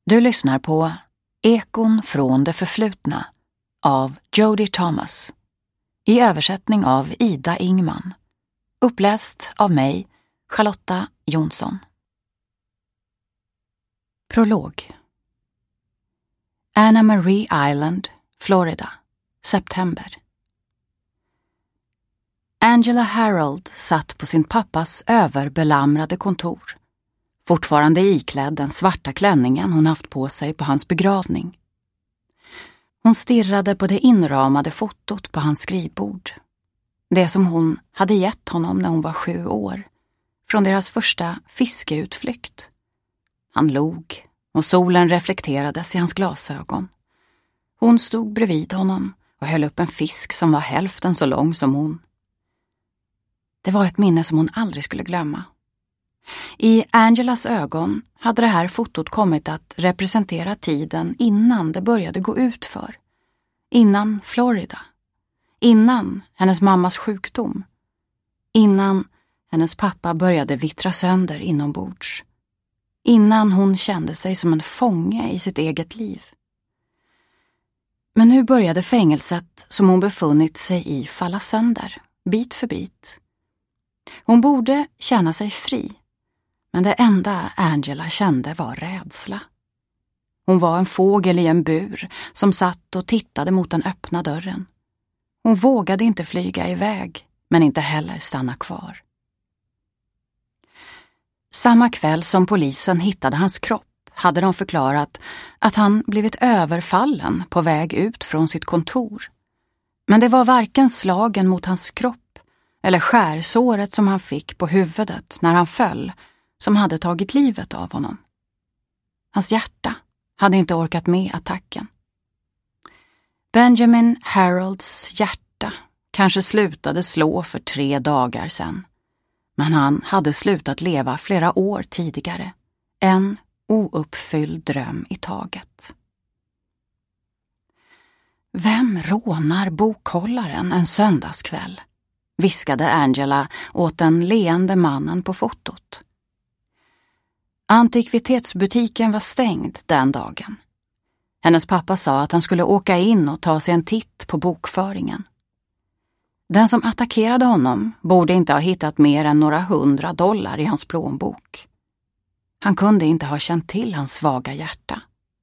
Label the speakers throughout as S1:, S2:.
S1: Du lyssnar på Ekon från det förflutna av Jodie Thomas i översättning av Ida Ingman. Uppläst av mig, Charlotta Jonsson. Prolog. Anna Marie Island, Florida, september. Angela Harold satt på sin pappas överbelamrade kontor, fortfarande iklädd den svarta klänningen hon haft på sig på hans begravning. Hon stirrade på det inramade fotot på hans skrivbord. Det som hon hade gett honom när hon var 7 år, från deras första fiskeutflykt. Han log och solen reflekterades i hans glasögon. Hon stod bredvid honom och höll upp en fisk som var hälften så lång som hon. Det var ett minne som hon aldrig skulle glömma. I Angelas ögon hade det här fotot kommit att representera tiden innan det började gå ut för. Innan Florida. Innan hennes mammas sjukdom. Innan hennes pappa började vittra sönder inombords. Innan hon kände sig som en fånge i sitt eget liv. Men nu började fängelset som hon befunnit sig i falla sönder, bit för bit. Hon borde känna sig fri. Men det enda Angela kände var rädsla. Hon var en fågel i en bur som satt och tittade mot den öppna dörren. Hon vågade inte flyga iväg, men inte heller stanna kvar. Samma kväll som polisen hittade hans kropp hade de förklarat att han blivit överfallen på väg ut från sitt kontor. Men det var varken slagen mot hans kropp eller skärsåret som han fick på huvudet när han föll som hade tagit livet av honom. Hans hjärta hade inte orkat med attacken. Benjamin Harolds hjärta kanske slutade slå för 3 dagar sedan. Men han hade slutat leva flera år tidigare. En ouppfylld dröm i taget. Vem rånar bokhållaren en söndagskväll? Viskade Angela åt den leende mannen på fotot. Antikvitetsbutiken var stängd den dagen. Hennes pappa sa att han skulle åka in och ta sig en titt på bokföringen. Den som attackerade honom borde inte ha hittat mer än några $100 i hans plånbok. Han kunde inte ha känt till hans svaga hjärta.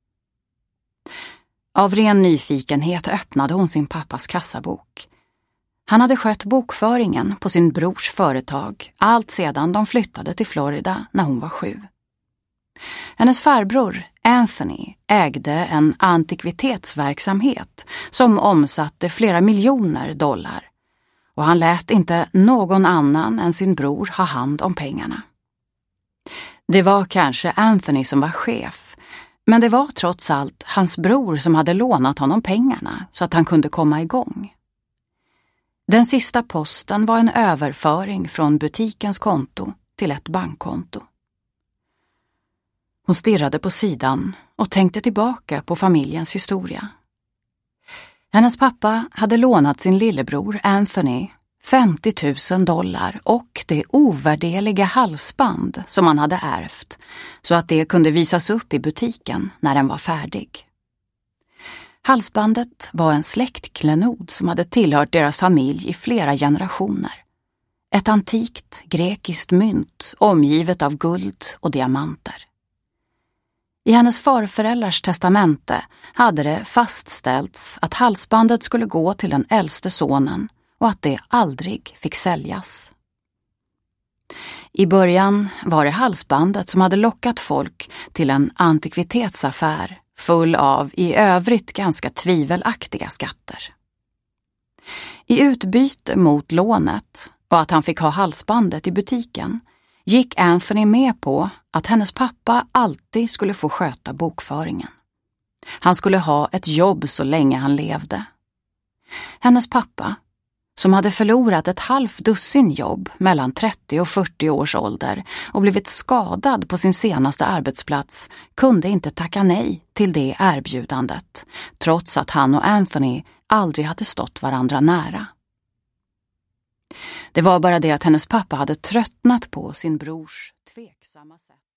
S1: Av ren nyfikenhet öppnade hon sin pappas kassabok. Han hade skött bokföringen på sin brors företag allt sedan de flyttade till Florida när hon var 7. Hennes farbror Anthony ägde en antikvitetsverksamhet som omsatte flera miljoner $. Och han lät inte någon annan än sin bror ha hand om pengarna. Det var kanske Anthony som var chef, men det var trots allt hans bror som hade lånat honom pengarna så att han kunde komma igång. Den sista posten var en överföring från butikens konto till ett bankkonto. Hon stirrade på sidan och tänkte tillbaka på familjens historia. Hennes pappa hade lånat sin lillebror Anthony $50,000 och det ovärderliga halsband som han hade ärvt så att det kunde visas upp i butiken när den var färdig. Halsbandet var en släktklenod som hade tillhört deras familj i flera generationer. Ett antikt grekiskt mynt omgivet av guld och diamanter. I hennes farföräldrars testamente hade det fastställts att halsbandet skulle gå till den äldste sonen och att det aldrig fick säljas. I början var det halsbandet som hade lockat folk till en antikvitetsaffär full av i övrigt ganska tvivelaktiga skatter. I utbyte mot lånet och att han fick ha halsbandet i butiken gick Anthony med på att hennes pappa alltid skulle få sköta bokföringen. Han skulle ha ett jobb så länge han levde. Hennes pappa, som hade förlorat ett halvt dussin jobb mellan 30 och 40 års ålder och blivit skadad på sin senaste arbetsplats, kunde inte tacka nej till det erbjudandet, trots att han och Anthony aldrig hade stått varandra nära. Det var bara det att hennes pappa hade tröttnat på sin brors tveksamma sätt